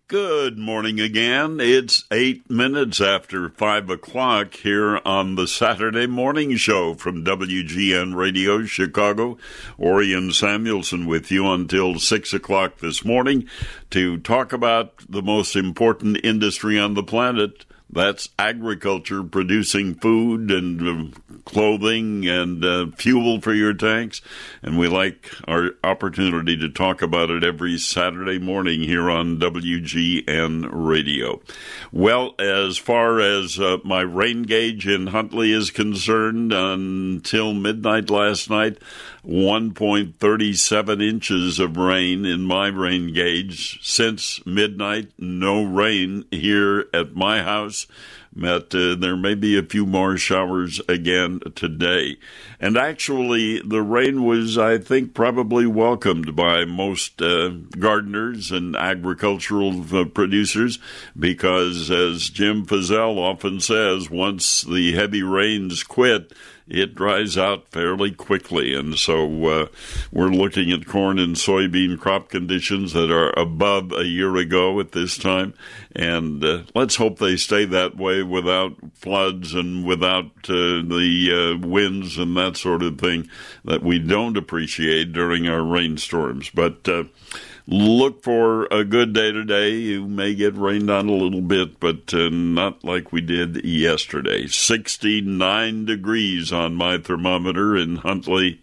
Good morning again. It's 8 minutes after 5 o'clock here on the Saturday Morning Show from WGN Radio Chicago. Orion Samuelson with you until 6 o'clock this morning to talk about the most important industry on the planet. That's agriculture, producing food and clothing and fuel for your tanks. And we like our opportunity to talk about it every Saturday morning here on WGN Radio. Well, as far as my rain gauge in Huntley is concerned, until midnight last night, 1.37 inches of rain in my rain gauge. Since midnight, no rain here at my house. But there may be a few more showers again today. And actually, the rain was, I think, probably welcomed by most gardeners and agricultural producers because, as Jim Fizzell often says, once the heavy rains quit, it dries out fairly quickly. And so we're looking at corn and soybean crop conditions that are above a year ago at this time. And let's hope they stay that way without floods and without the winds and that sort of thing that we don't appreciate during our rainstorms. But look for a good day today. You may get rained on a little bit, but not like we did yesterday. 69 degrees on my thermometer in Huntley,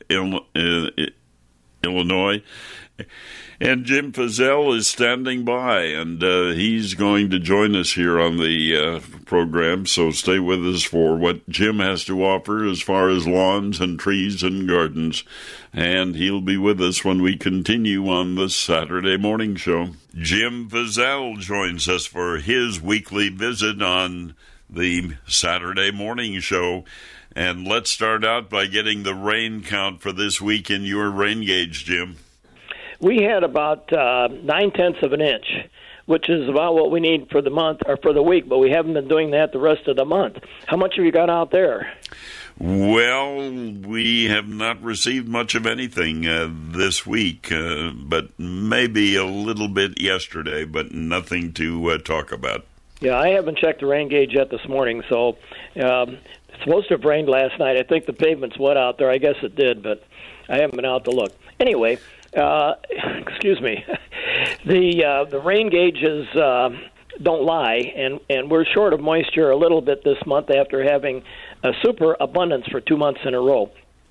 Illinois. And Jim Fizzell is standing by, and he's going to join us here on the program, so stay with us for what Jim has to offer as far as lawns and trees and gardens. And he'll be with us when we continue on the Saturday Morning Show. Jim Fizzell joins us for his weekly visit on the Saturday Morning Show. And let's start out by getting the rain count for this week in your rain gauge, Jim. We had about 9/10 of an inch, which is about what we need for the month or for the week, but we haven't been doing that the rest of the month. How much have you got out there? Well, we have not received much of anything this week, but maybe a little bit yesterday, but nothing to talk about. Yeah, I haven't checked the rain gauge yet this morning, so it's supposed to have rained last night. I think the pavement's wet out there. I guess it did, but I haven't been out to look. Anyway, excuse me. The rain gauges don't lie, and we're short of moisture a little bit this month after having a super abundance for 2 months in a row.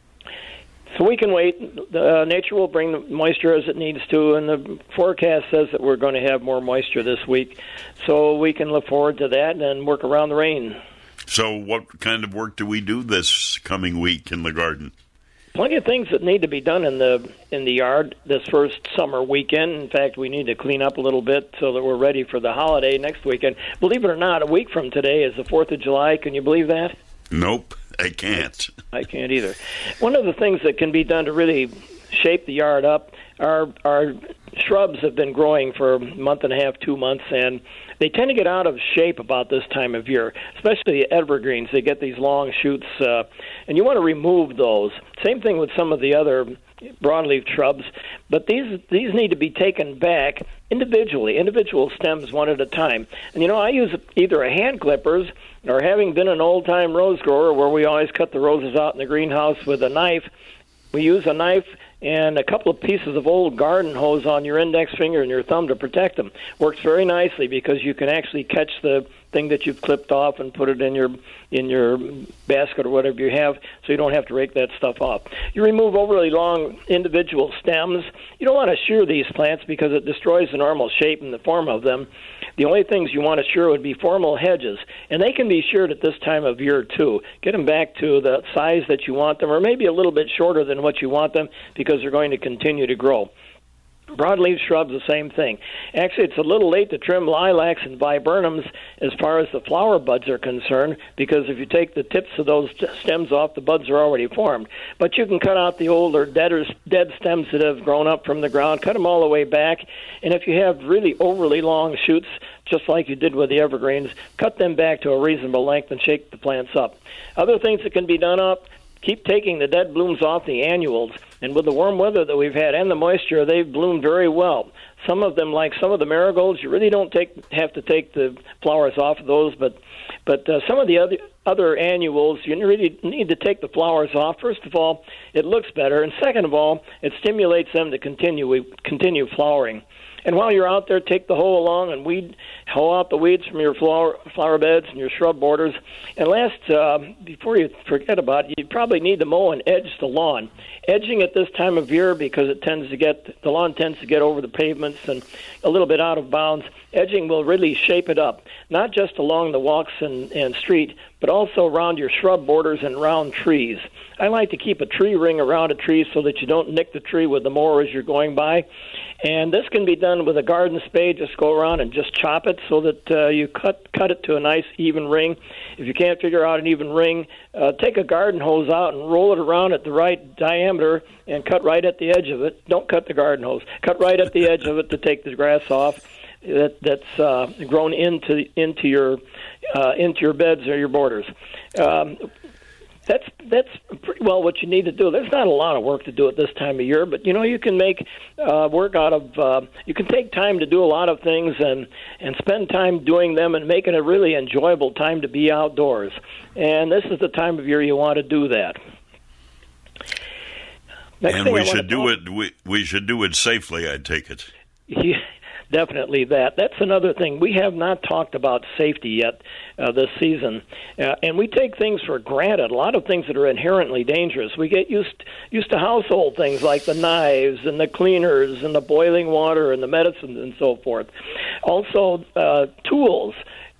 So we can wait. Nature will bring the moisture as it needs to, and the forecast says that we're going to have more moisture this week. So we can look forward to that and work around the rain. So what kind of work do we do this coming week in the garden? Plenty of things that need to be done in the yard this first summer weekend. In fact, we need to clean up a little bit so that we're ready for the holiday next weekend. Believe it or not, a week from today is the 4th of July. Can you believe that? Nope, I can't. I can't either. One of the things that can be done to really shape the yard up, our shrubs have been growing for a month and a half, 2 months, and they tend to get out of shape about this time of year, especially the evergreens. They get these long shoots, and you want to remove those. Same thing with some of the other broadleaf shrubs, but these need to be taken back individually, individual stems one at a time. And, I use either a hand clippers or, having been an old-time rose grower where we always cut the roses out in the greenhouse with a knife, we use a knife and a couple of pieces of old garden hose on your index finger and your thumb to protect them. Works very nicely because you can actually catch the thing that you've clipped off and put it in your basket or whatever you have, so you don't have to rake that stuff off. You remove overly long individual stems. You don't want to shear these plants because it destroys the normal shape and the form of them. The only things you want to shear would be formal hedges, and they can be sheared at this time of year too. Get them back to the size that you want them, or maybe a little bit shorter than what you want them, because they're going to continue to grow. Broadleaf shrubs, the same thing. Actually, it's a little late to trim lilacs and viburnums as far as the flower buds are concerned, because if you take the tips of those stems off, the buds are already formed. But you can cut out the older, dead stems that have grown up from the ground, cut them all the way back, and if you have really overly long shoots, just like you did with the evergreens, cut them back to a reasonable length and shake the plants up. Other things that can be done up, keep taking the dead blooms off the annuals. And with the warm weather that we've had and the moisture, they've bloomed very well. Some of them, like some of the marigolds, you really don't have to take the flowers off of those, but some of the other annuals, you really need to take the flowers off. First of all, it looks better, and second of all, it stimulates them to continue flowering. And while you're out there, take the hoe along and hoe out the weeds from your flower beds and your shrub borders. And last, before you forget about it, you probably need to mow and edge the lawn. Edging at this time of year, because the lawn tends to get over the pavements and a little bit out of bounds. Edging will really shape it up, not just along the walks and street, but also around your shrub borders and around trees. I like to keep a tree ring around a tree so that you don't nick the tree with the mower as you're going by. And this can be done with a garden spade. Just go around and just chop it so that you cut it to a nice even ring. If you can't figure out an even ring, take a garden hose out and roll it around at the right diameter and cut right at the edge of it. Don't cut the garden hose. Cut right at the edge of it to take the grass off that's grown into your beds or your borders. That's pretty well what you need to do. There's not a lot of work to do at this time of year, but you can make work out of. You can take time to do a lot of things and spend time doing them and make it a really enjoyable time to be outdoors. And this is the time of year you want to do that. And we should do it. We should do it safely. I take it. Yeah. Definitely that. That's another thing. We have not talked about safety yet this season, and we take things for granted. A lot of things that are inherently dangerous. We get used to household things like the knives and the cleaners and the boiling water and the medicines and so forth. Also, tools.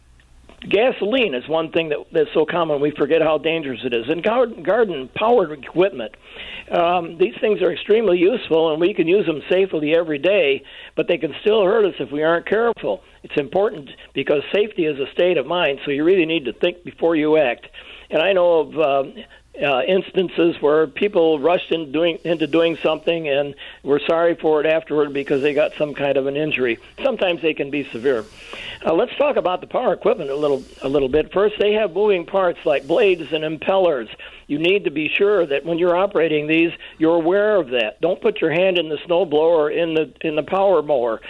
Gasoline is one thing that's so common we forget how dangerous it is. And garden-powered equipment, these things are extremely useful, and we can use them safely every day, but they can still hurt us if we aren't careful. It's important because safety is a state of mind, so you really need to think before you act. And I know of instances where people rushed into doing something and were sorry for it afterward because they got some kind of an injury. Sometimes they can be severe. Let's talk about the power equipment a little bit. First, they have moving parts like blades and impellers. You need to be sure that when you're operating these, you're aware of that. Don't put your hand in the snowblower or in the power mower.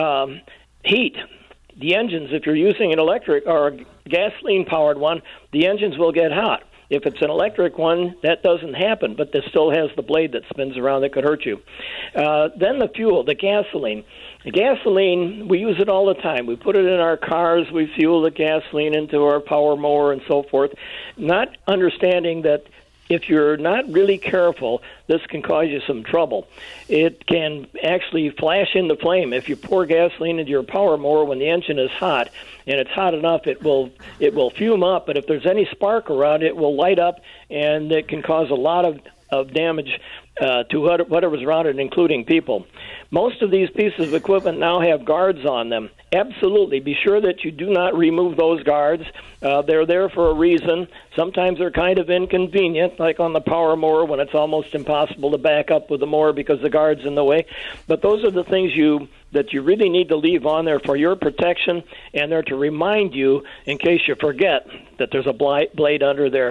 Heat. The engines, if you're using an electric or a gasoline-powered one, the engines will get hot. If it's an electric one, that doesn't happen, but this still has the blade that spins around that could hurt you. Then the fuel, the gasoline. The gasoline, we use it all the time. We put it in our cars. We fuel the gasoline into our power mower and so forth, not understanding that if you're not really careful, this can cause you some trouble. It can actually flash into flame. If you pour gasoline into your power mower when the engine is hot, and it's hot enough, it will fume up. But if there's any spark around it will light up, and it can cause a lot of damage to whatever's around it, including people. Most of these pieces of equipment now have guards on them. Absolutely. Be sure that you do not remove those guards. They're there for a reason. Sometimes they're kind of inconvenient, like on the power mower when it's almost impossible to back up with the mower because the guard's in the way. But those are the things that you really need to leave on there for your protection, and they're to remind you in case you forget that there's a blade under there.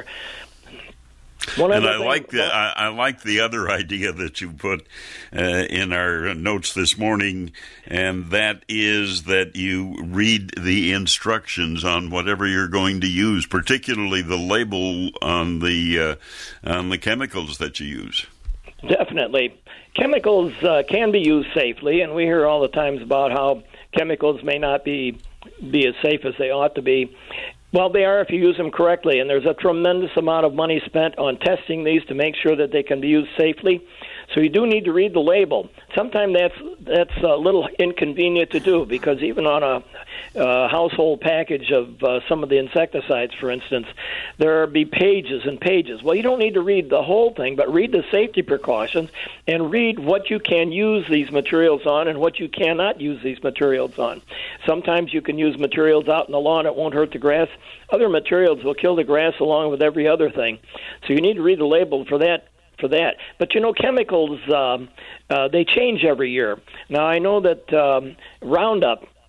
And I like the other idea that you put in our notes this morning, and that is that you read the instructions on whatever you're going to use, particularly the label on the chemicals that you use. Definitely. Chemicals can be used safely, and we hear all the times about how chemicals may not be as safe as they ought to be. Well, they are if you use them correctly, and there's a tremendous amount of money spent on testing these to make sure that they can be used safely. So you do need to read the label. Sometimes that's a little inconvenient to do because even on a household package of some of the insecticides, for instance, there be pages and pages. Well, you don't need to read the whole thing, but read the safety precautions and read what you can use these materials on and what you cannot use these materials on. Sometimes you can use materials out in the lawn that won't hurt the grass. Other materials will kill the grass along with every other thing. So you need to read the label for that. But, chemicals, they change every year. Now, I know that Roundup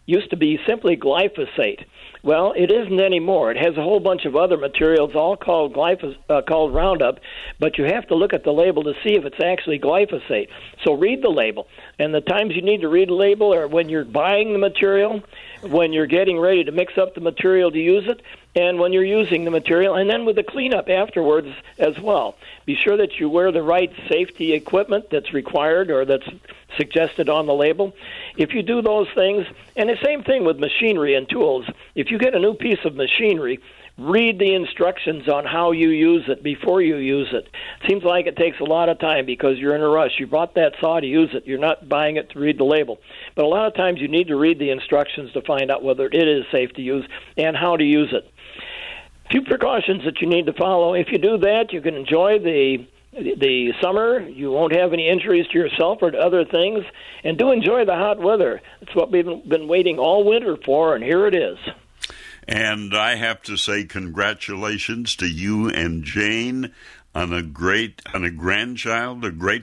used to be simply glyphosate. Well, it isn't anymore. It has a whole bunch of other materials, all called called Roundup, but you have to look at the label to see if it's actually glyphosate. So read the label. And the times you need to read the label are when you're buying the material, when you're getting ready to mix up the material to use it, and when you're using the material, and then with the cleanup afterwards as well. Be sure that you wear the right safety equipment that's required or that's suggested on the label. If you do those things, and the same thing with machinery and tools, if you get a new piece of machinery, read the instructions on how you use it before you use it. Seems like it takes a lot of time because you're in a rush. You bought that saw to use it. You're not buying it to read the label. But a lot of times you need to read the instructions to find out whether it is safe to use and how to use it. A few precautions that you need to follow. If you do that, you can enjoy the summer. You won't have any injuries to yourself or to other things. And do enjoy the hot weather. It's what we've been waiting all winter for, and here it is. And I have to say congratulations to you and Jane on a great-grandchild.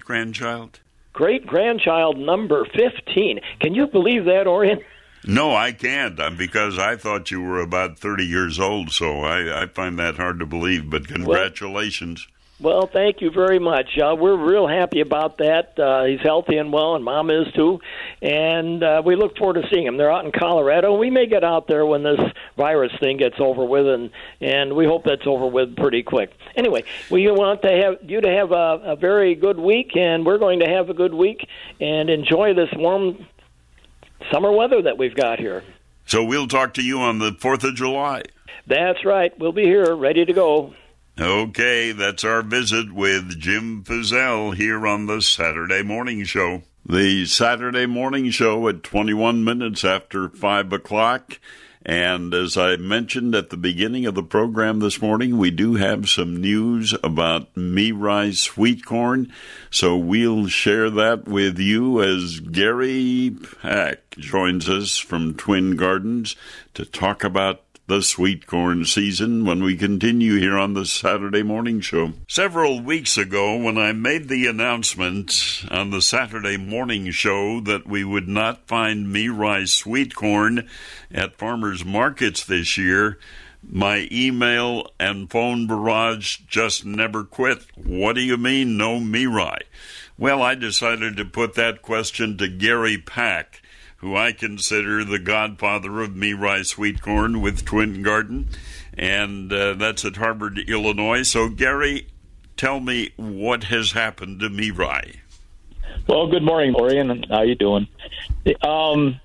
Great-grandchild number 15. Can you believe that, Orion? No, I can't, because I thought you were about 30 years old, so I find that hard to believe, but congratulations. Well, thank you very much. We're real happy about that. He's healthy and well, and Mom is too, and we look forward to seeing him. They're out in Colorado. We may get out there when this virus thing gets over with, and we hope that's over with pretty quick. Anyway, we want to have you to have a very good week, and we're going to have a good week and enjoy this warm summer weather that we've got here. So we'll talk to you on the 4th of July. That's right. We'll be here, ready to go. Okay, that's our visit with Jim Fizzell here on the Saturday Morning Show. The Saturday Morning Show at 21 minutes after 5 o'clock. And as I mentioned at the beginning of the program this morning, we do have some news about Mirai sweet corn. So we'll share that with you as Gary Pack joins us from Twin Gardens to talk about the sweet corn season when we continue here on the Saturday Morning Show. Several weeks ago, when I made the announcement on the Saturday Morning Show that we would not find Mirai sweet corn at farmers markets this year, my email and phone barrage just never quit. What do you mean, no Mirai? Well, I decided to put that question to Gary Pack, who I consider the godfather of Mirai sweet corn with Twin Garden, and that's at Harvard, Illinois. So, Gary, tell me what has happened to Mirai. Well, good morning, Orion. How you doing? I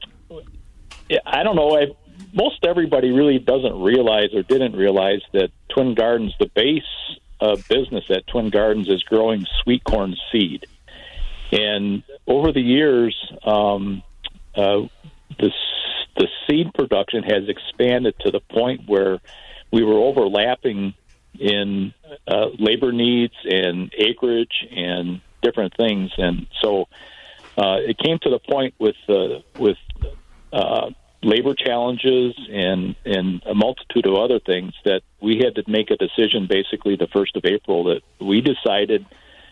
don't know. Most everybody really doesn't realize or didn't realize that Twin Gardens, the base business at Twin Gardens, is growing sweet corn seed. And over the years, the seed production has expanded to the point where we were overlapping in labor needs and acreage and different things, and so it came to the point with labor challenges and a multitude of other things that we had to make a decision. Basically, the 1st of April, that we decided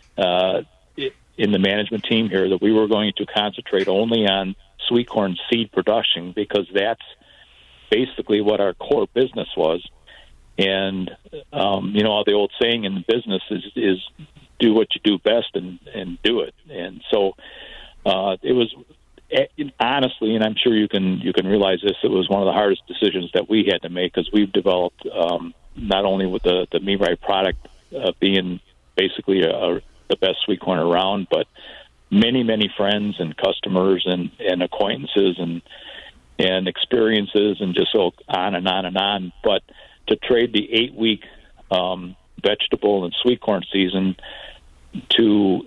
in the management team here that we were going to concentrate only on sweet corn seed production, because that's basically what our core business was. And the old saying in the business is do what you do best and do it. And so it was, honestly, and I'm sure you can realize this, it was one of the hardest decisions that we had to make, because we've developed not only with the Mirai product being basically the best sweet corn around, but many friends and customers and acquaintances and experiences, and just so on and on and on. But to trade the 8-week vegetable and sweet corn season to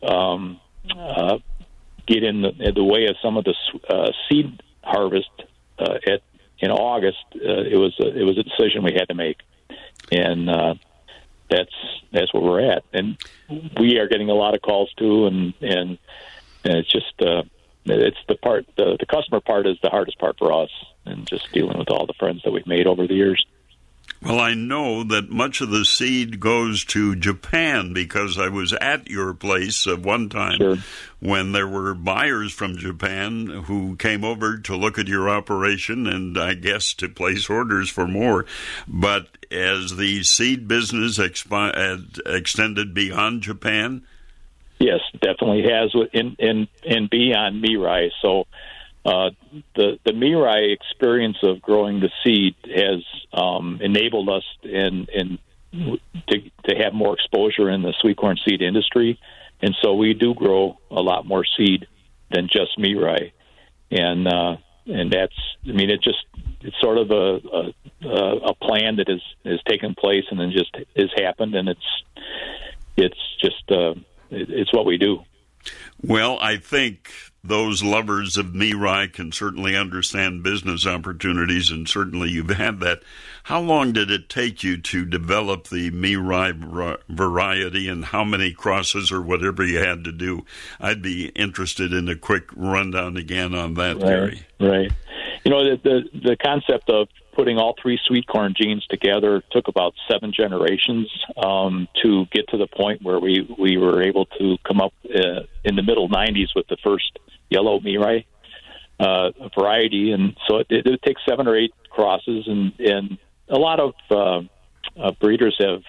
get in the way of some of the seed harvest in August, it was a decision we had to make, and that's where we're at. And we are getting a lot of calls too, and it's just it's the customer part is the hardest part for us, and just dealing with all the friends that we've made over the years. Well, I know that much of the seed goes to Japan because I was at your place at one time Sure. when there were buyers from Japan who came over to look at your operation and I guess to place orders for more. But as the seed business extended beyond Japan? Yes, definitely has, and beyond Mirai. So the Mirai experience of growing the seed has enabled us to have more exposure in the sweet corn seed industry, and so we do grow a lot more seed than just Mirai, and that's, I mean, it's sort of a plan that has taken place and then just has happened, and it's what we do. Well, I think those lovers of Mirai can certainly understand business opportunities, and certainly you've had that. How long did it take you to develop the Mirai variety, and how many crosses or whatever you had to do? I'd be interested in a quick rundown again on that, Gary. Right. You know, the concept of putting all three sweet corn genes together took about 7 generations to get to the point where we were able to come up in the middle 90s with the first yellow Mirai variety. And so it takes 7 or 8 crosses, and a lot of breeders have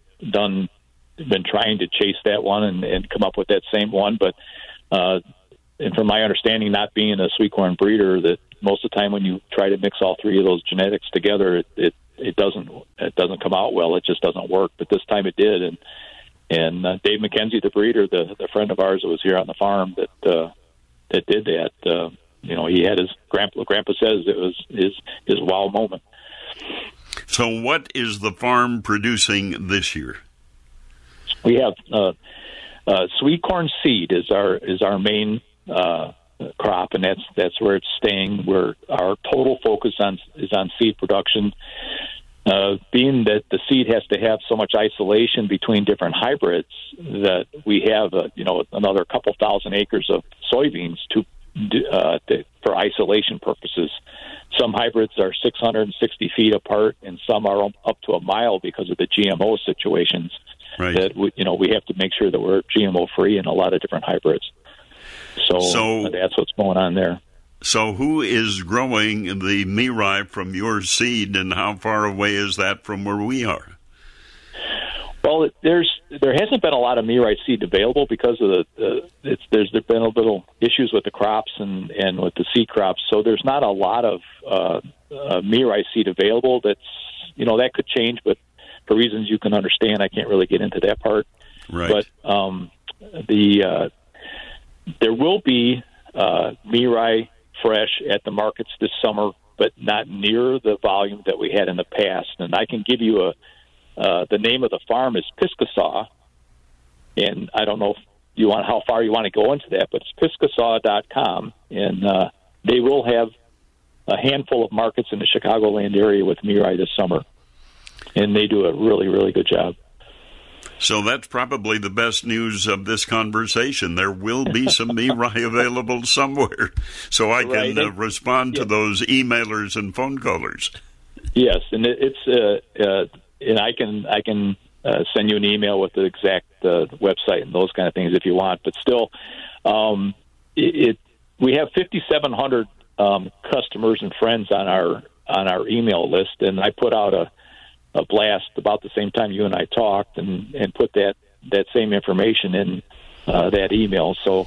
been trying to chase that one and come up with that same one. But and from my understanding, not being a sweet corn breeder, that most of the time when you try to mix all 3 of those genetics together, it doesn't come out well. It just doesn't work. But this time it did, and Dave McKenzie, the breeder, the friend of ours that was here on the farm that did that, you know, he had his grandpa says it was his wow moment. So what is the farm producing this year? We have sweet corn seed is our main crop, and that's where it's staying. Where our total focus is on seed production, being that the seed has to have so much isolation between different hybrids that we have another couple thousand acres of soybeans for isolation purposes. Some hybrids are 660 feet apart, and some are up to a mile because of the GMO situations. Right. That we have to make sure that we're GMO free in a lot of different hybrids. So that's what's going on there. So who is growing the Mirai from your seed, and how far away is that from where we are? Well, there hasn't been a lot of Mirai seed available because of there's been a little issues with the crops and with the seed crops. So there's not a lot of Mirai seed available. That could change, but for reasons you can understand, I can't really get into that part. Right. But there will be Mirai fresh at the markets this summer, but not near the volume that we had in the past. And I can give you the name of the farm is Piscasaw, and I don't know if how far you want to go into that, but it's Piscasaw.com, and they will have a handful of markets in the Chicagoland area with Mirai this summer, and they do a really, really good job. So that's probably the best news of this conversation. There will be some Mirai available somewhere, so I can respond to those emailers and phone callers. Yes, and and I can send you an email with the exact website and those kind of things if you want. But still, we have 5,700 customers and friends on our email list, and I put out a blast about the same time you and I talked, and put that same information in that email. So,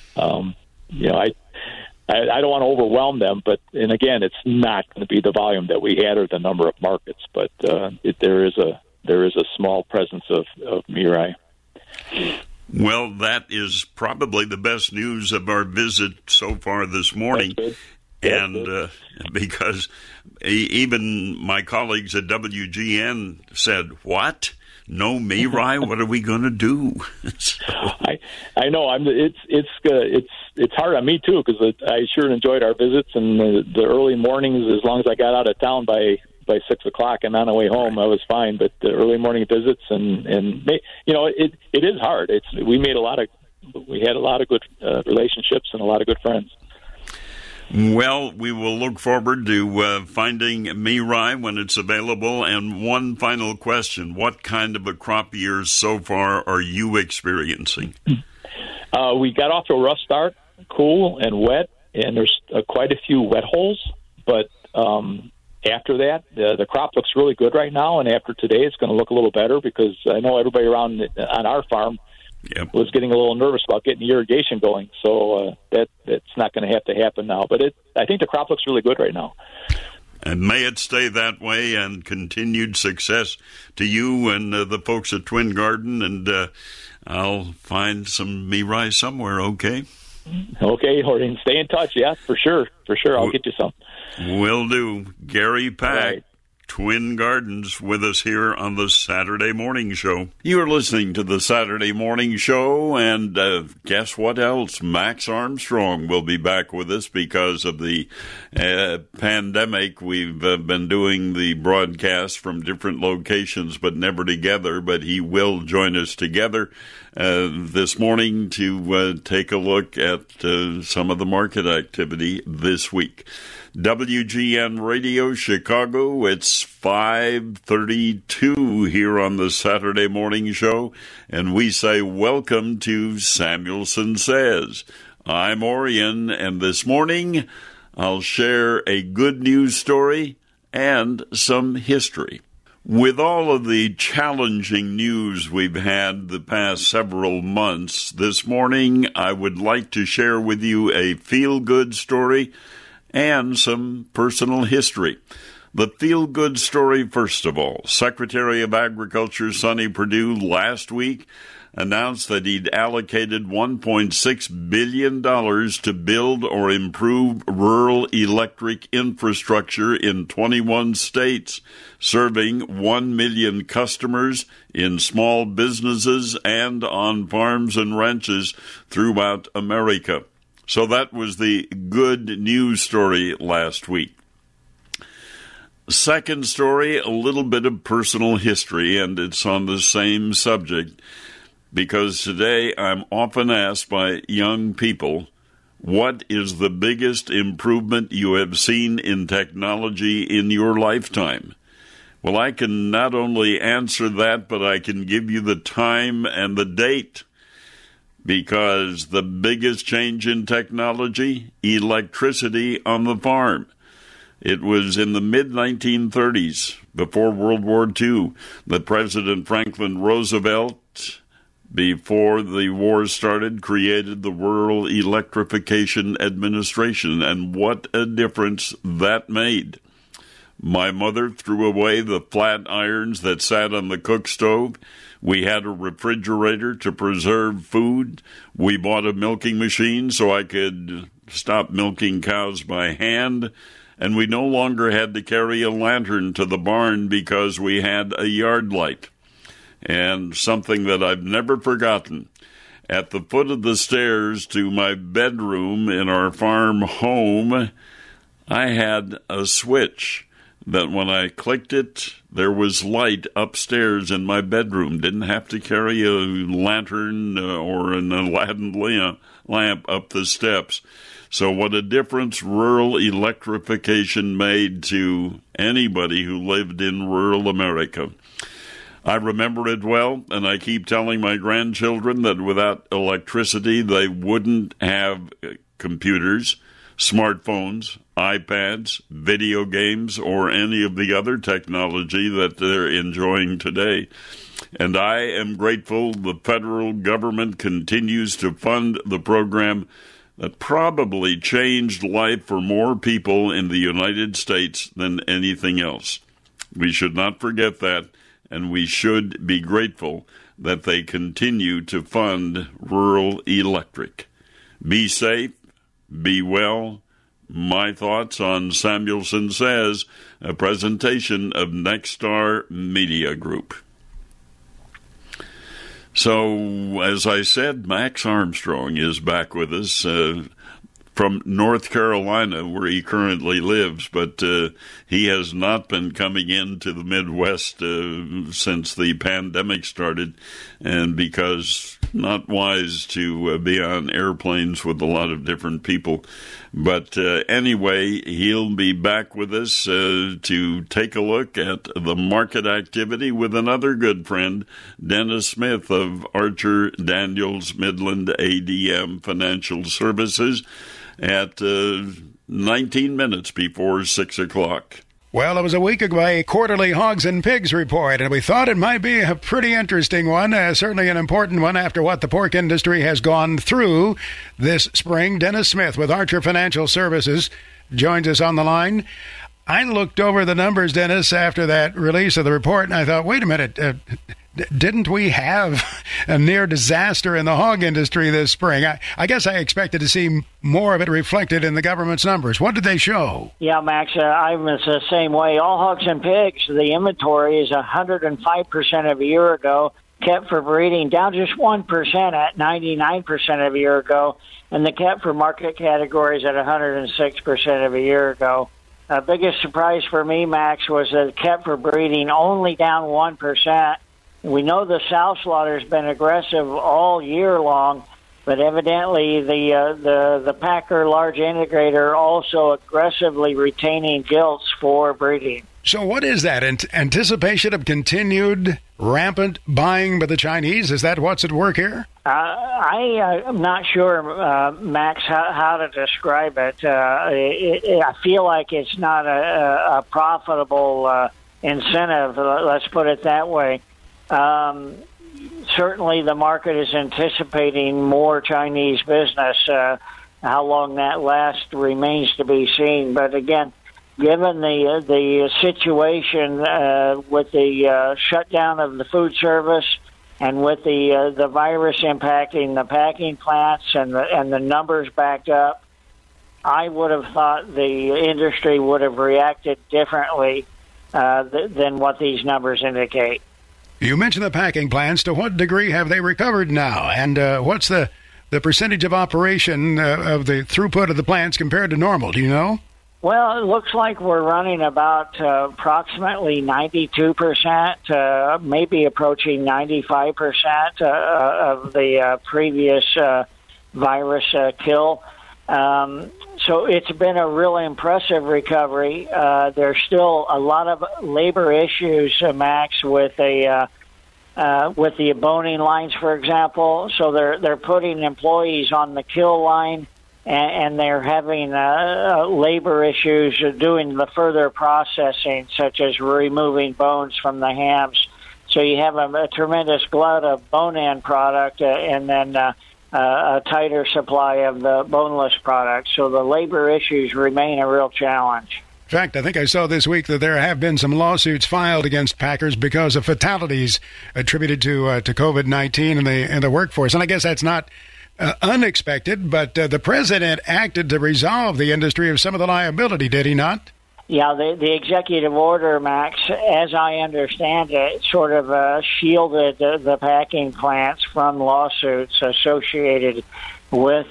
I don't want to overwhelm them, and again, it's not going to be the volume that we had or the number of markets, but there is a small presence of Mirai. Well, that is probably the best news of our visit so far this morning. And because even my colleagues at WGN said, "What? No Mirai? What are we going to do?" So. I know. It's hard on me too, because I sure enjoyed our visits and the early mornings. As long as I got out of town by 6 o'clock and on the way home, I was fine. But the early morning visits and it is hard. We had a lot of good relationships and a lot of good friends. Well, we will look forward to finding Mirai when it's available. And one final question. What kind of a crop year so far are you experiencing? We got off to a rough start, cool and wet, and there's quite a few wet holes. But after that, the crop looks really good right now. And after today, it's going to look a little better because I know everybody around on our farm was getting a little nervous about getting irrigation going. So that's not going to have to happen now. But I think the crop looks really good right now. And may it stay that way, and continued success to you and the folks at Twin Garden. And I'll find some Mirai somewhere, okay? Okay, Horton, stay in touch, yeah, for sure. I'll get you some. Will do. Gary Pack, right. Twin Gardens, with us here on the Saturday Morning Show. You're listening to the Saturday Morning Show, and guess what else? Max Armstrong will be back with us because of the pandemic. We've been doing the broadcast from different locations, but never together, but he will join us together this morning to take a look at some of the market activity this week. WGN Radio Chicago, it's 5:32 here on the Saturday Morning Show, and we say welcome to Samuelson Says. I'm Orion, and this morning I'll share a good news story and some history. With all of the challenging news we've had the past several months, this morning I would like to share with you a feel-good story and some personal history. The feel-good story, first of all. Secretary of Agriculture Sonny Perdue last week announced that he'd allocated $1.6 billion to build or improve rural electric infrastructure in 21 states, serving 1 million customers in small businesses and on farms and ranches throughout America. So that was the good news story last week. Second story, a little bit of personal history, and it's on the same subject, because today I'm often asked by young people, what is the biggest improvement you have seen in technology in your lifetime? Well, I can not only answer that, but I can give you the time and the date. Because the biggest change in technology, electricity on the farm. It was in the mid-1930s, before World War II, that President Franklin Roosevelt, before the war started, created the Rural Electrification Administration, and what a difference that made. My mother threw away the flat irons that sat on the cook stove. We had a refrigerator to preserve food. We bought a milking machine so I could stop milking cows by hand. And we no longer had to carry a lantern to the barn because we had a yard light. And something that I've never forgotten, at the foot of the stairs to my bedroom in our farm home, I had a switch that when I clicked it, there was light upstairs in my bedroom. Didn't have to carry a lantern or an Aladdin lamp up the steps. So what a difference rural electrification made to anybody who lived in rural America. I remember it well, and I keep telling my grandchildren that without electricity, they wouldn't have computers, smartphones, iPads, video games, or any of the other technology that they're enjoying today. And I am grateful the federal government continues to fund the program that probably changed life for more people in the United States than anything else. We should not forget that, and we should be grateful that they continue to fund rural electric. Be safe, be well. My thoughts on Samuelson Says, a presentation of Nexstar Media Group. So, as I said, Max Armstrong is back with us from North Carolina, where he currently lives, but he has not been coming into the Midwest since the pandemic started, and because not wise to be on airplanes with a lot of different people. But anyway, he'll be back with us to take a look at the market activity with another good friend, Dennis Smith of Archer Daniels Midland ADM Financial Services, at 19 minutes before 6 o'clock. Well, it was a week ago, a quarterly Hogs and Pigs report, and we thought it might be a pretty interesting one, certainly an important one after what the pork industry has gone through this spring. Dennis Smith with Archer Financial Services joins us on the line. I looked over the numbers, Dennis, after that release of the report, and I thought, wait a minute, didn't we have a near disaster in the hog industry this spring? I guess I expected to see more of it reflected in the government's numbers. What did they show? Yeah, Max, I was the same way. All hogs and pigs, the inventory is 105% of a year ago, kept for breeding down just 1% at 99% of a year ago, and the kept for market categories at 106% of a year ago. The biggest surprise for me, Max, was that kept for breeding only down 1%. We know the sow slaughter has been aggressive all year long, but evidently the packer large integrator also aggressively retaining gilts for breeding. So what is that? Anticipation of continued rampant buying by the Chinese? Is that what's at work here? I'm not sure, Max, how to describe it. I feel like it's not a profitable incentive, let's put it that way. Certainly the market is anticipating more Chinese business. How long that lasts remains to be seen. But again, given the situation with the shutdown of the food service and with the virus impacting the packing plants and the numbers backed up, I would have thought the industry would have reacted differently than what these numbers indicate. You mentioned the packing plants. To what degree have they recovered now? And what's the percentage of operation of the throughput of the plants compared to normal? Do you know? Well, it looks like we're running about approximately 92%, maybe approaching 95% of the previous virus kill. So it's been a really impressive recovery. There's still a lot of labor issues, Max, with the boning lines, for example. So they're putting employees on the kill line, and they're having labor issues doing the further processing, such as removing bones from the hams. So you have a tremendous glut of bone-in product, and then a tighter supply of the boneless products. So the labor issues remain a real challenge. In fact, I think I saw this week that there have been some lawsuits filed against packers because of fatalities attributed to COVID-19 in the workforce. And I guess that's not unexpected, but the president acted to resolve the industry of some of the liability, did he not? Yeah, the executive order, Max, as I understand it, sort of shielded the packing plants from lawsuits associated with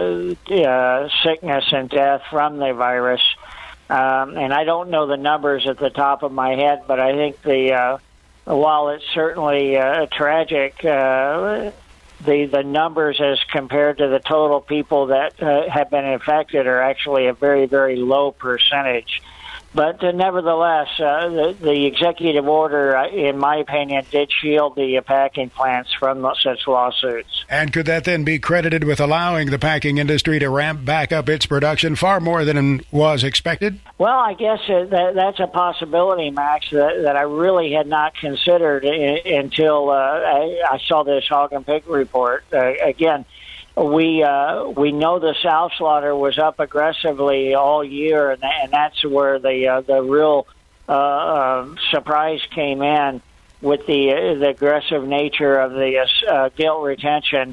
sickness and death from the virus. And I don't know the numbers at the top of my head, but I think while it's certainly tragic, the numbers as compared to the total people that have been infected are actually a very, very low percentage. But nevertheless, the executive order, in my opinion, did shield the packing plants from such lawsuits. And could that then be credited with allowing the packing industry to ramp back up its production far more than was expected? Well, I guess that's a possibility, Max, that I really had not considered until I saw this hog and pig report. Again, we know the sow slaughter was up aggressively all year, and that's where the real surprise came in with the aggressive nature of the gilt retention.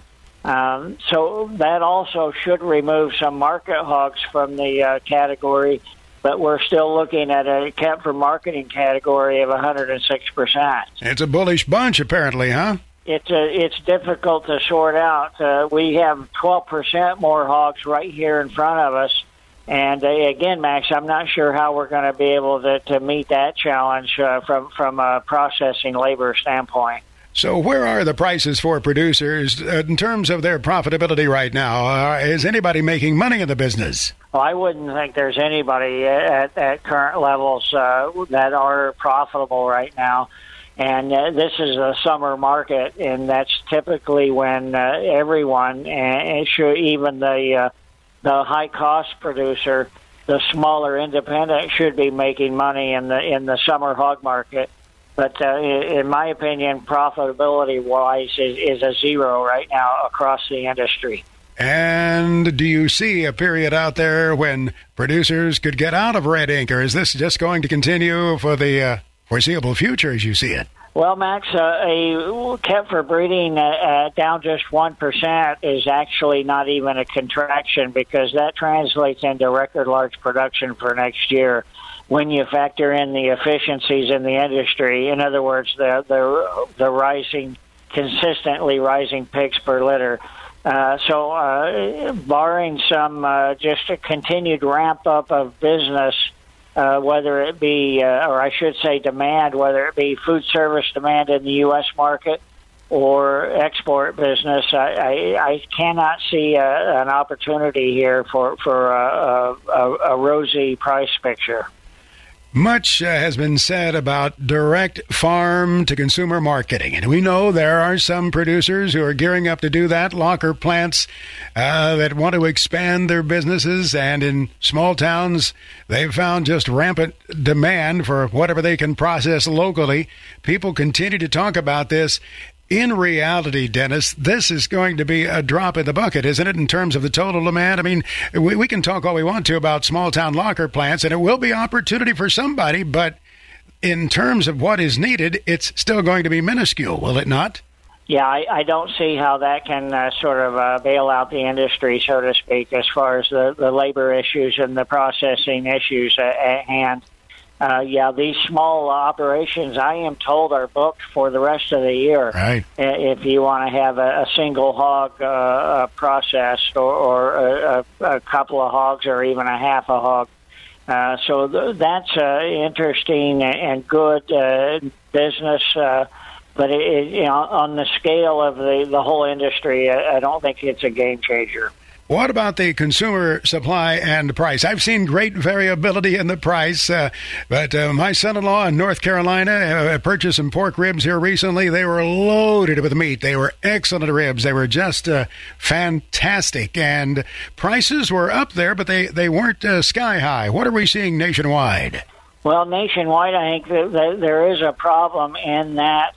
So that also should remove some market hogs from the category, but we're still looking at a kept for marketing category of 106%. It's a bullish bunch, apparently, huh? It's difficult to sort out. We have 12% more hogs right here in front of us. And again, Max, I'm not sure how we're going to be able to meet that challenge from a processing labor standpoint. So where are the prices for producers in terms of their profitability right now? Is anybody making money in the business? Well, I wouldn't think there's anybody at current levels that are profitable right now. And this is a summer market, and that's typically when everyone, even the high-cost producer, the smaller independent, should be making money in the summer hog market. But in my opinion, profitability-wise is a zero right now across the industry. And do you see a period out there when producers could get out of red ink, or is this just going to continue for the foreseeable future as you see it? Well, Max, a kept for breeding down just 1% is actually not even a contraction, because that translates into record large production for next year when you factor in the efficiencies in the industry. In other words, the consistently rising pigs per litter. So barring some just a continued ramp up of business, whether it be, or I should say demand, whether it be food service demand in the U.S. market or export business, I cannot see an opportunity here for a rosy price picture. Much has been said about direct farm-to-consumer marketing, and we know there are some producers who are gearing up to do that, locker plants that want to expand their businesses, and in small towns they've found just rampant demand for whatever they can process locally. People continue to talk about this. In reality, Dennis, this is going to be a drop in the bucket, isn't it, in terms of the total demand? I mean, we can talk all we want to about small-town locker plants, and it will be opportunity for somebody, but in terms of what is needed, it's still going to be minuscule, will it not? Yeah, I don't see how that can sort of bail out the industry, so to speak, as far as the labor issues and the processing issues at hand. These small operations, I am told, are booked for the rest of the year. Right. If you want to have a single hog processed or a couple of hogs or even a half a hog. So that's interesting and good business. But on the scale of the whole industry, I don't think it's a game changer. What about the consumer supply and price? I've seen great variability in the price, but my son-in-law in North Carolina purchased some pork ribs here recently. They were loaded with meat. They were excellent ribs. They were just fantastic, and prices were up there, but they weren't sky high. What are we seeing nationwide? Well, nationwide, I think that there is a problem in that,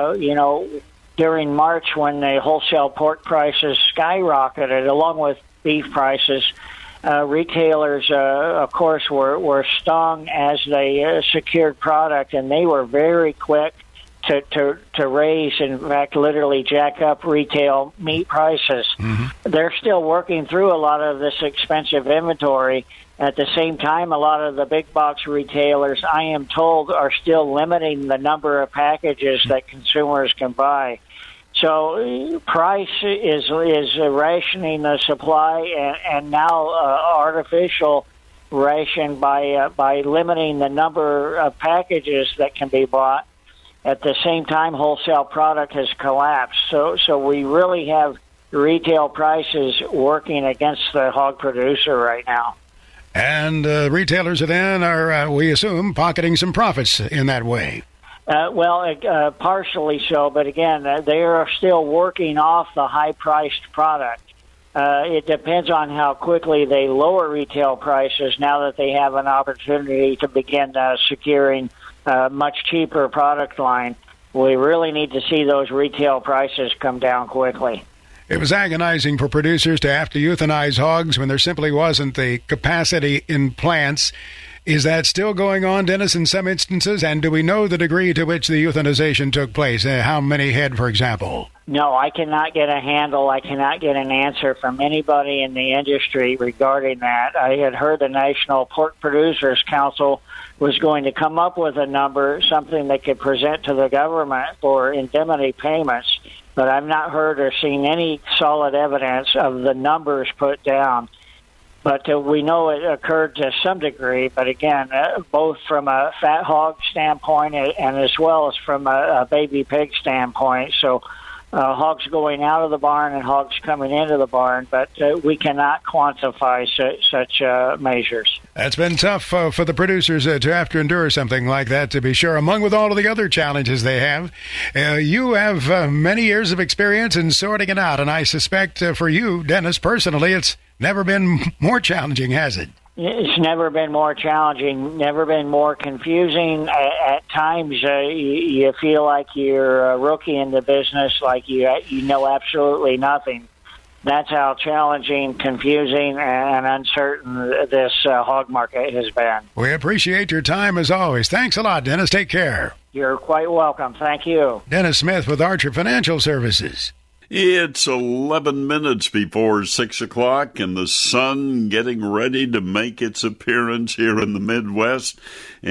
during March, when the wholesale pork prices skyrocketed, along with beef prices, retailers, of course, were stung as they secured product, and they were very quick to raise, in fact, literally jack up retail meat prices. Mm-hmm. They're still working through a lot of this expensive inventory. At the same time, a lot of the big box retailers, I am told, are still limiting the number of packages that consumers can buy. So price is rationing the supply and now artificial ration by limiting the number of packages that can be bought. At the same time, wholesale product has collapsed. So we really have retail prices working against the hog producer right now. And retailers are, we assume, pocketing some profits in that way. Partially so, but again, they are still working off the high-priced product. It depends on how quickly they lower retail prices now that they have an opportunity to begin securing much cheaper product line. We really need to see those retail prices come down quickly. It was agonizing for producers to have to euthanize hogs when there simply wasn't the capacity in plants. Is that still going on, Dennis, in some instances? And do we know the degree to which the euthanization took place? How many head, for example? No, I cannot get a handle. I cannot get an answer from anybody in the industry regarding that. I had heard the National Pork Producers Council was going to come up with a number, something they could present to the government for indemnity payments, but I've not heard or seen any solid evidence of the numbers put down. But we know it occurred to some degree, but again, both from a fat hog standpoint and as well as from a baby pig standpoint. So hogs going out of the barn and hogs coming into the barn, but we cannot quantify such measures. That's been tough for the producers to have to endure something like that, to be sure, among with all of the other challenges they have. You have many years of experience in sorting it out, and I suspect for you, Dennis, personally, it's never been more challenging, has it? It's never been more challenging, never been more confusing. At times, you feel like you're a rookie in the business, like you know absolutely nothing. That's how challenging, confusing, and uncertain this hog market has been. We appreciate your time as always. Thanks a lot, Dennis. Take care. You're quite welcome. Thank you. Dennis Smith with Archer Financial Services. It's 11 minutes before 6 o'clock, and the sun getting ready to make its appearance here in the Midwest.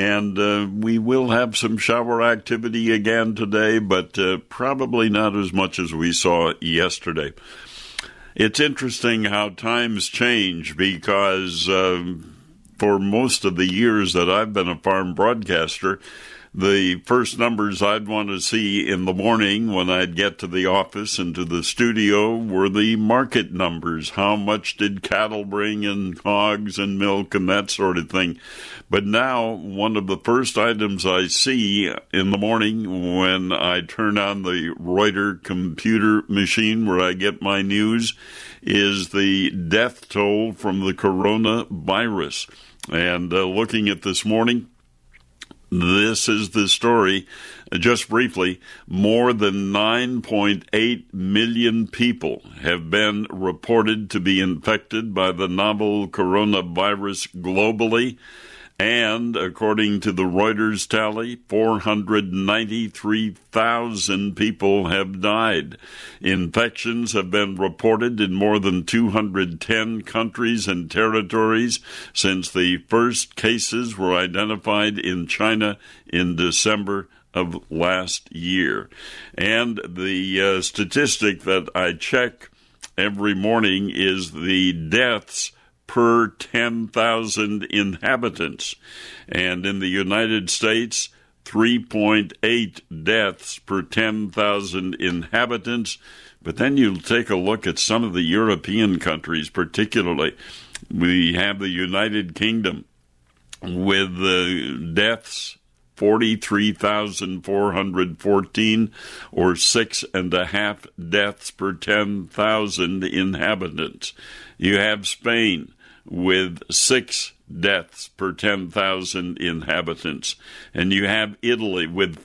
And we will have some shower activity again today, but probably not as much as we saw yesterday. It's interesting how times change, because for most of the years that I've been a farm broadcaster, the first numbers I'd want to see in the morning when I'd get to the office and to the studio were the market numbers. How much did cattle bring in hogs and milk and that sort of thing. But now, one of the first items I see in the morning when I turn on the Reuters computer machine where I get my news is the death toll from the coronavirus. And looking at this morning, this is the story. Just briefly, more than 9.8 million people have been reported to be infected by the novel coronavirus globally. And according to the Reuters tally, 493,000 people have died. Infections have been reported in more than 210 countries and territories since the first cases were identified in China in December of last year. And the statistic that I check every morning is the deaths per 10,000 inhabitants. And in the United States, 3.8 deaths per 10,000 inhabitants. But then you take a look at some of the European countries, particularly. We have the United Kingdom with the deaths 43,414, or 6.5 deaths per 10,000 inhabitants. You have Spain with 6 deaths per 10,000 inhabitants. And you have Italy with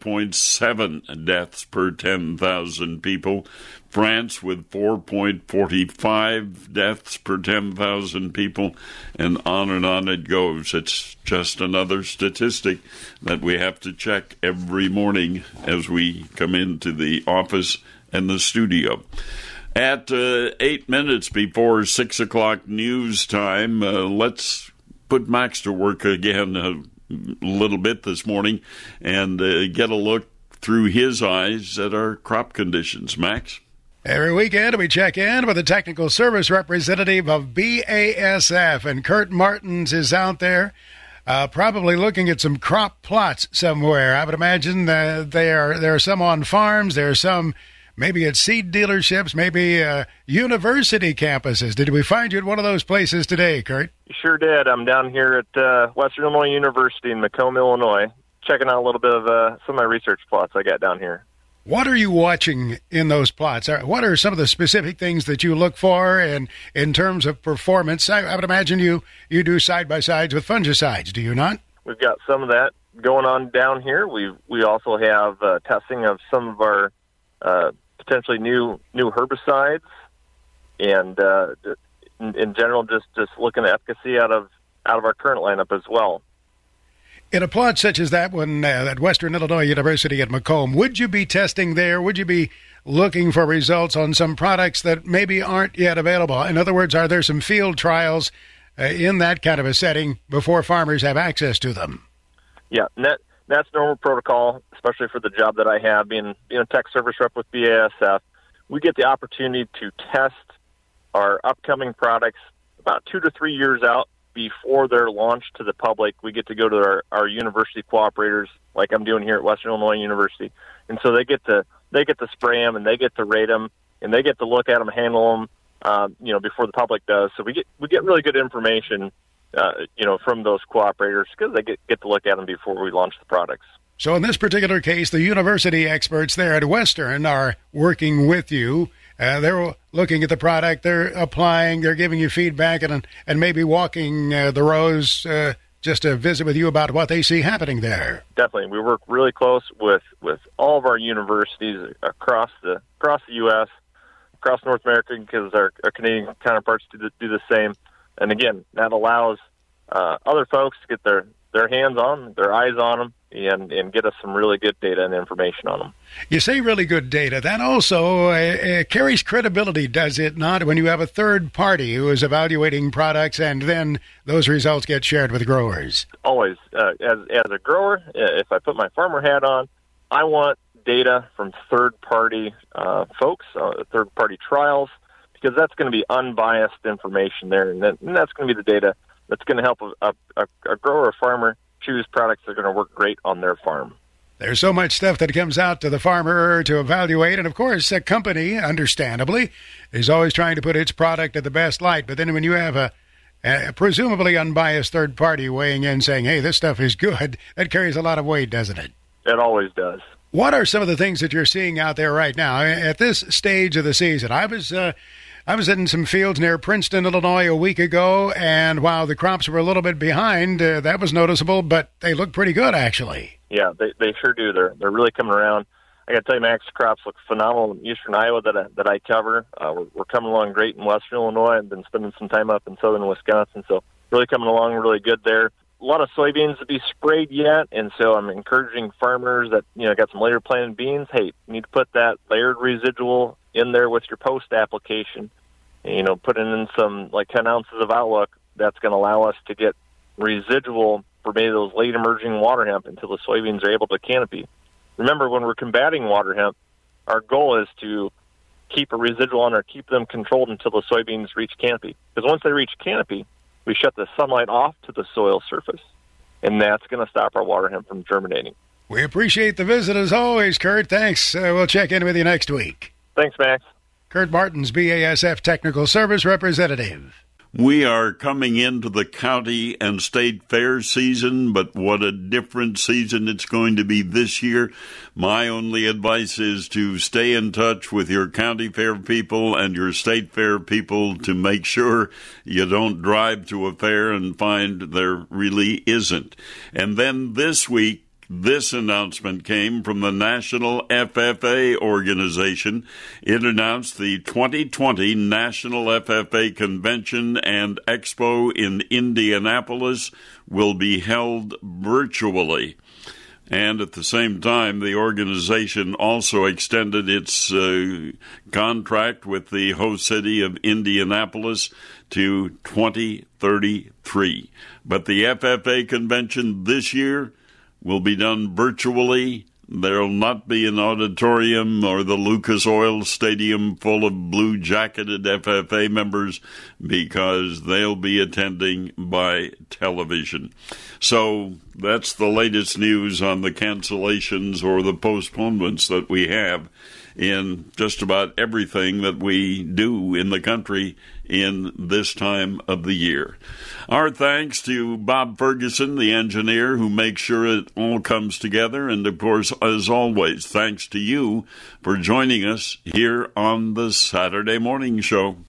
5.7 deaths per 10,000 people. France with 4.45 deaths per 10,000 people, and on it goes. It's just another statistic that we have to check every morning as we come into the office and the studio. At 8 minutes before 6 o'clock news time, let's put Max to work again a little bit this morning and get a look through his eyes at our crop conditions. Max? Every weekend, we check in with the technical service representative of BASF, and Kurt Martins is out there probably looking at some crop plots somewhere. I would imagine there are some on farms, there are some maybe at seed dealerships, maybe university campuses. Did we find you at one of those places today, Kurt? Sure did. I'm down here at Western Illinois University in Macomb, Illinois, checking out a little bit of some of my research plots I got down here. What are you watching in those plots? What are some of the specific things that you look for, and in terms of performance? I would imagine you do side-by-sides with fungicides, do you not? We've got some of that going on down here. We also have testing of some of our potentially new herbicides, and in general, just looking at efficacy out of our current lineup as well. In a plot such as that one at Western Illinois University at Macomb, would you be testing there? Would you be looking for results on some products that maybe aren't yet available? In other words, are there some field trials in that kind of a setting before farmers have access to them? Yeah, that's normal protocol, especially for the job that I have, being a tech service rep with BASF. We get the opportunity to test our upcoming products about 2 to 3 years out before they're launched to the public. We get to go to our university cooperators, like I'm doing here at Western Illinois University, and so they get to spray them and they get to rate them and they get to look at them, handle them, before the public does. So we get really good information, from those cooperators because they get to look at them before we launch the products. So in this particular case, the university experts there at Western are working with you. They're looking at the product, they're applying, they're giving you feedback, and maybe walking the rows just to visit with you about what they see happening there. Definitely. We work really close with all of our universities across the U.S., across North America, because our Canadian counterparts do the same. And again, that allows other folks to get their hands on, their eyes on them, and get us some really good data and information on them. You say really good data. That also carries credibility, does it not, when you have a third party who is evaluating products and then those results get shared with growers? Always. As a grower, if I put my farmer hat on, I want data from third-party folks, third-party trials, because that's going to be unbiased information there, and that's going to be the data that's going to help a grower or farmer choose products that are going to work great on their farm. There's so much stuff that comes out to the farmer to evaluate, and of course, a company, understandably, is always trying to put its product at the best light. But then when you have a presumably unbiased third party weighing in saying, hey, this stuff is good, that carries a lot of weight, doesn't it? It always does. What are some of the things that you're seeing out there right now at this stage of the season? I was in some fields near Princeton, Illinois a week ago, and while the crops were a little bit behind, that was noticeable, but they look pretty good, actually. Yeah, they sure do. They're really coming around. I got to tell you, Max, crops look phenomenal in eastern Iowa that I cover. We're coming along great in western Illinois. I've been spending some time up in southern Wisconsin, so really coming along really good there. A lot of soybeans to be sprayed yet, and so I'm encouraging farmers that got some later planted beans. Hey, you need to put that layered residual in there with your post application. Putting in some like 10 ounces of Outlook, that's going to allow us to get residual for maybe those late emerging water hemp until the soybeans are able to canopy. Remember, when we're combating water hemp, our goal is to keep a residual on there, keep them controlled until the soybeans reach canopy. Because once they reach canopy, we shut the sunlight off to the soil surface, and that's going to stop our water hemp from germinating. We appreciate the visit as always, Kurt. Thanks. We'll check in with you next week. Thanks, Max. Kurt Martins, BASF Technical Service Representative. We are coming into the county and state fair season, but what a different season it's going to be this year. My only advice is to stay in touch with your county fair people and your state fair people to make sure you don't drive to a fair and find there really isn't. And then this week, this announcement came from the National FFA organization. It announced the 2020 National FFA Convention and Expo in Indianapolis will be held virtually. And at the same time, the organization also extended its contract with the host city of Indianapolis to 2033. But the FFA convention this year will be done virtually. There will not be an auditorium or the Lucas Oil Stadium full of blue-jacketed FFA members because they'll be attending by television. So that's the latest news on the cancellations or the postponements that we have in just about everything that we do in the country in this time of the year. Our thanks to Bob Ferguson, the engineer, who makes sure it all comes together. And, of course, as always, thanks to you for joining us here on the Saturday Morning Show.